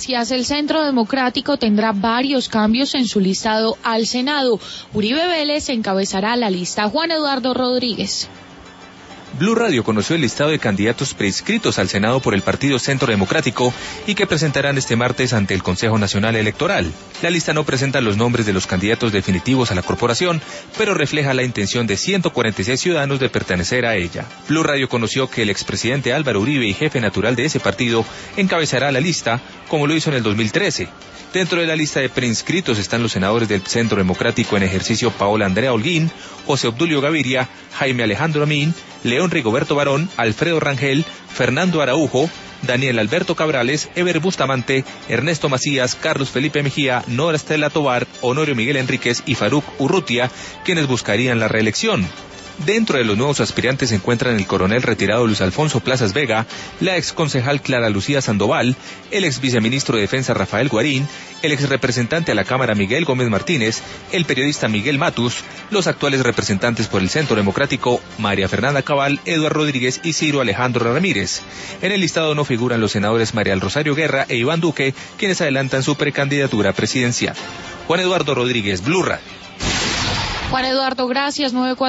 El Centro Democrático tendrá varios cambios en su listado al Senado. Uribe Vélez encabezará la lista. Juan Eduardo Rodríguez. Blue Radio conoció el listado de candidatos preinscritos al Senado por el Partido Centro Democrático y que presentarán este martes ante el Consejo Nacional Electoral. La lista no presenta los nombres de los candidatos definitivos a la corporación, pero refleja la intención de 146 ciudadanos de pertenecer a ella. Blue Radio conoció que el expresidente Álvaro Uribe y jefe natural de ese partido encabezará la lista, como lo hizo en el 2013. Dentro de la lista de preinscritos están los senadores del Centro Democrático en ejercicio Paola Andrea Holguín, José Obdulio Gaviria, Jaime Alejandro Amin, León Rigoberto Barón, Alfredo Rangel, Fernando Araujo, Daniel Alberto Cabrales, Eber Bustamante, Ernesto Macías, Carlos Felipe Mejía, Nora Estela Tovar, Honorio Miguel Enríquez y Faruk Urrutia, quienes buscarían la reelección. Dentro de los nuevos aspirantes se encuentran el coronel retirado Luis Alfonso Plazas Vega, la exconcejal Clara Lucía Sandoval, el ex viceministro de Defensa Rafael Guarín, el ex representante a la Cámara Miguel Gómez Martínez, el periodista Miguel Matus, los actuales representantes por el Centro Democrático María Fernanda Cabal, Eduardo Rodríguez y Ciro Alejandro Ramírez. En el listado no figuran los senadores María del Rosario Guerra e Iván Duque, quienes adelantan su precandidatura presidencial. Juan Eduardo Rodríguez, Blue Radio. Juan Eduardo, gracias. 9:04.